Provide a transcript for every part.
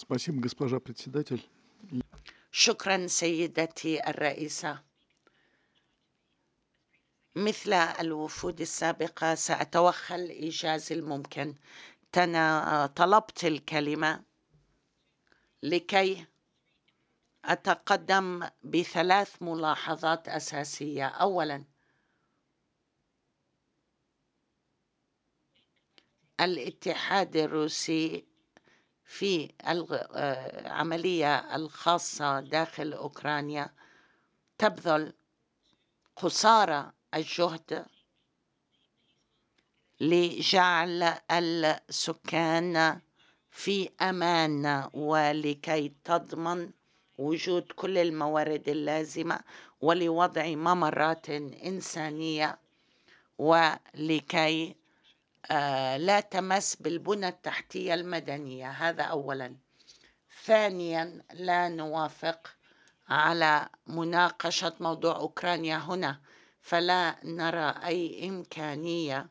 Спасибо, госпожа председатель. شكرا سيدتي الرئيسة. مثل الوفود السابقة سأتوخى الإيجاز الممكن. طلبت الكلمة لكي أتقدم بثلاث ملاحظات أساسية. أولا، الاتحاد الروسي في العملية الخاصة داخل أوكرانيا تبذل قصارى الجهد لجعل السكان في أمان ولكي تضمن وجود كل الموارد اللازمة ولوضع ممرات إنسانية ولكي لا تمس بالبنى التحتية المدنية. هذا أولا. ثانيا، لا نوافق على مناقشة موضوع أوكرانيا هنا، فلا نرى أي إمكانية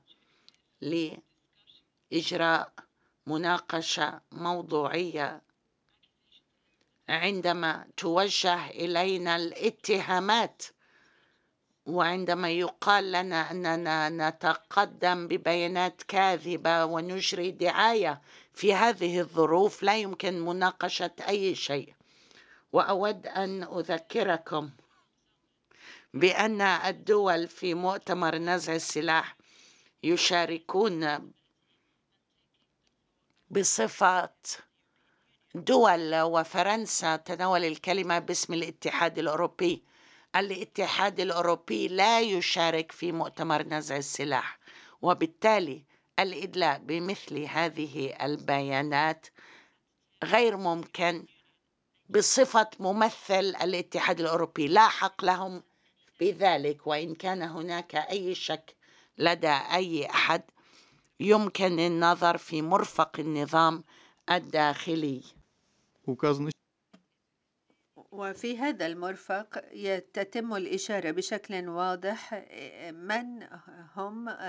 لإجراء مناقشة موضوعية عندما توجه إلينا الاتهامات وعندما يقال لنا أننا نتقدم ببيانات كاذبة ونجري دعاية. في هذه الظروف لا يمكن مناقشة أي شيء. وأود أن أذكركم بأن الدول في مؤتمر نزع السلاح يشاركون بصفة دول، وفرنسا تناول الكلمة باسم الاتحاد الأوروبي. الاتحاد الأوروبي لا يشارك في مؤتمر نزع السلاح، وبالتالي الإدلاء بمثل هذه البيانات غير ممكن. بصفة ممثل الاتحاد الأوروبي لا حق لهم بذلك، وإن كان هناك أي شك لدى أي أحد يمكن النظر في مرفق النظام الداخلي. وفي هذا المرفق تتم الإشارة بشكل واضح من هم